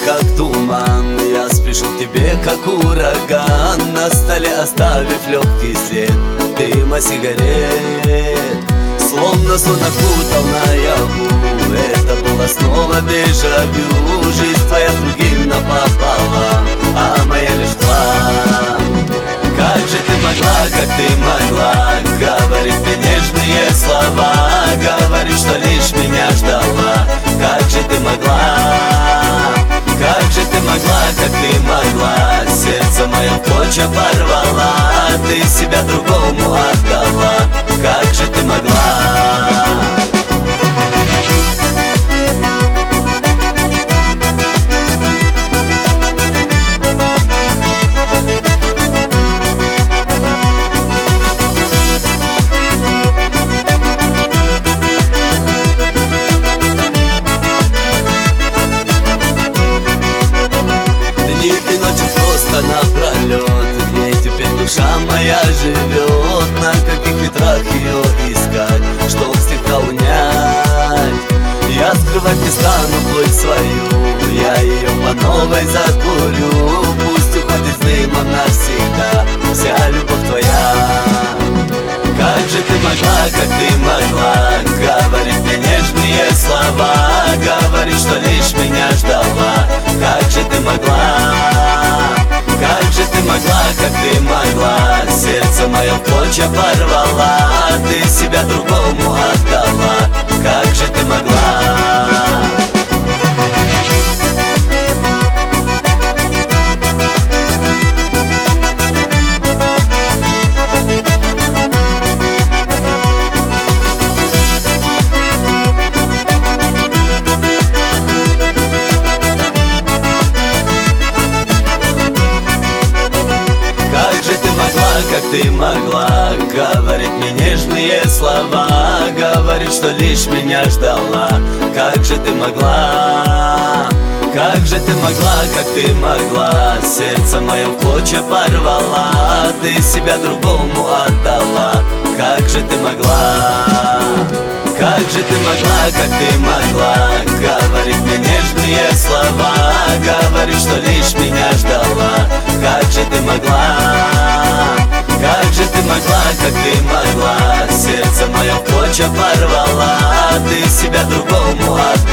как туман. Я спешу к тебе, как ураган, на столе оставив легкий след дыма сигарет. Словно сон окутал наяву, это было снова дежавю. Жизнь твоя другим напополам, а моя лишь два. Как же ты могла, как ты могла говорить мне нежные слова, говорить, что лишь меня ждала? Как же ты могла, как же ты могла, как ты могла? Сердце мое в клочья порвала, ты себя другому отдала. Как же ты могла? Напролет, где теперь душа моя живет, на каких ветрах ее искать, чтоб слегка унять. Я скрывать не стану плоть свою, я ее по новой закурю. Пусть уходит дымом навсегда вся любовь твоя. Как же ты могла, как ты могла говорить мне нежные слова, говорить, что лишь меня ждала? Как же ты могла, как же ты могла, как ты могла? Сердце мое в клочья порвала, ты себя другому отдала. Как же ты могла? Как ты могла говорить мне нежные слова, говорить, что лишь меня ждала? Как же ты могла, как же ты могла, как ты могла? Сердце мое в клочья порвала, ты себя другому отдала. Как же ты могла, как же ты могла, как ты могла говорить мне нежные слова, говорить, что лишь меня ждала? Как же ты могла, как же ты могла, как ты могла? Сердце мое в клочья порвала, ты себя другому отдала.